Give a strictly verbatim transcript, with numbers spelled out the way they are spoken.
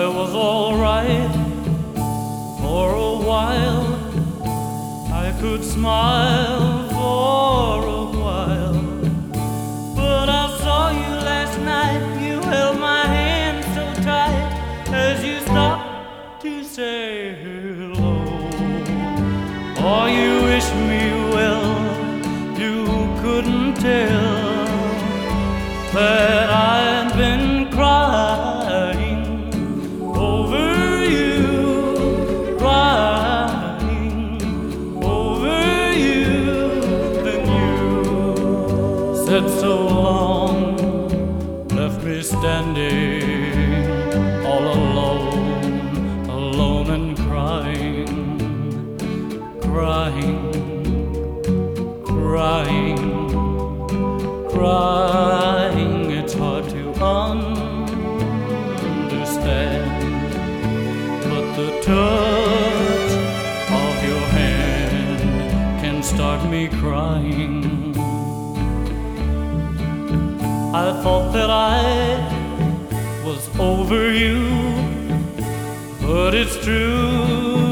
I was all right for a while. I could smile for a while, but I saw you last night. You held my hand so tight as you stopped to say hello. Oh, you wish me well. You couldn't tell that I've been crying over you, crying over you. Then you said so long, left me standing all alone, alone and crying, crying, crying, crying. It's hard to understand, but the touch of your hand can start me crying. I thought that I was over you, but it's true